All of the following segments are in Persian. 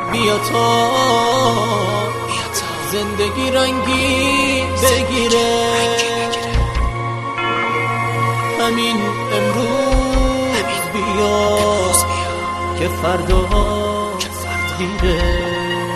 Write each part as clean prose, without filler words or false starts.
بیا تا زندگی رنگی بگیره، همین امروز بیا که فردا دیره.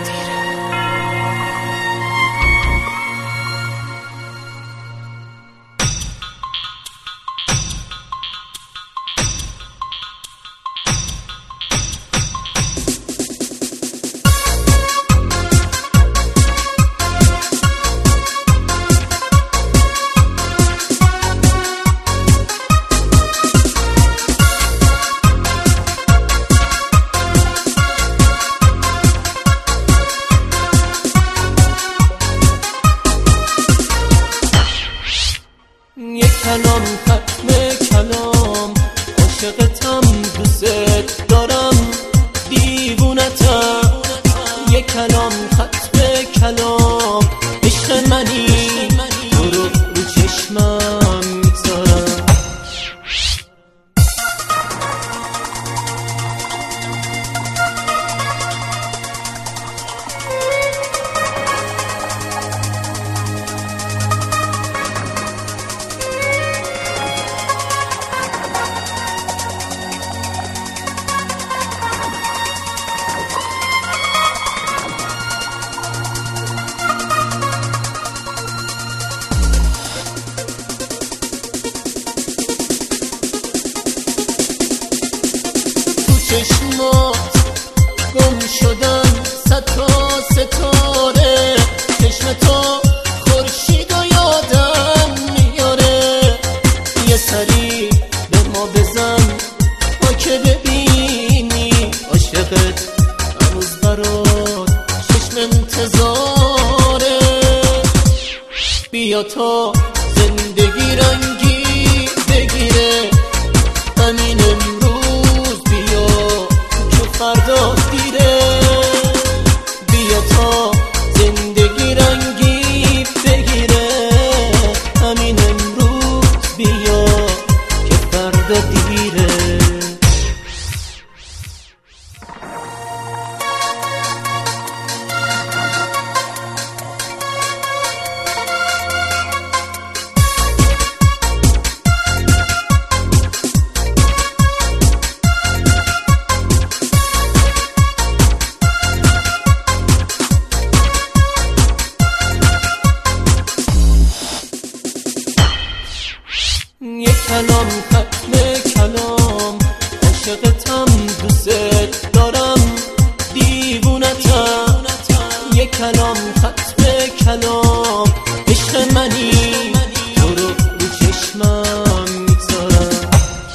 کلام ختم کلام، عاشقتم دوست دارم دیوونتم. یک کلام ختم کلام، عشق منی تو رو چشمم میذارم. چشمات گم شدن صد تا ستاره، چشم تو خورشید و یادم میاره. یه سری به ما بزن تا که ببینی عاشقت هنوز برات چشم انتظاره. بیا تا زندگی رنگی بگیره، همین فردا دیره. بیا تا زندگی رنگی بگیره، همین امروز بیا که فردا دیره. یک کلام ختم کلام، عاشقتم دوست دارم دیوونتم. یک کلام ختم کلام، عشق منی تو رو چشمم میذارم.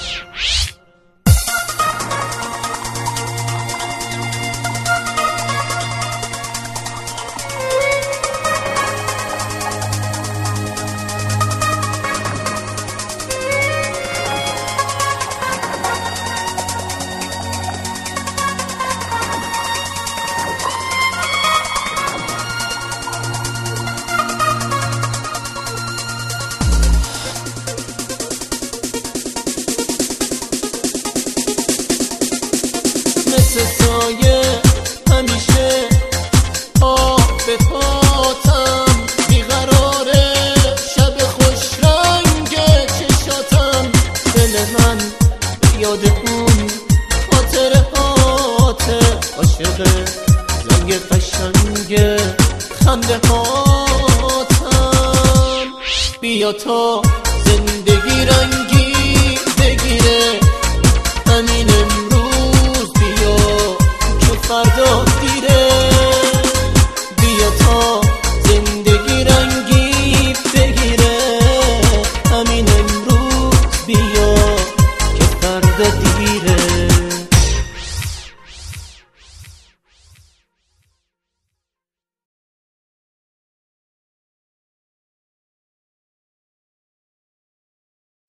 مثل سایه همیشه به پاتم بیقراره، شب خوش رنگ چشاتم. دل من یاد اون خاطرهاته، عاشق زنگ قشنگ خنده هاتم. بیا تا زندگی رنگ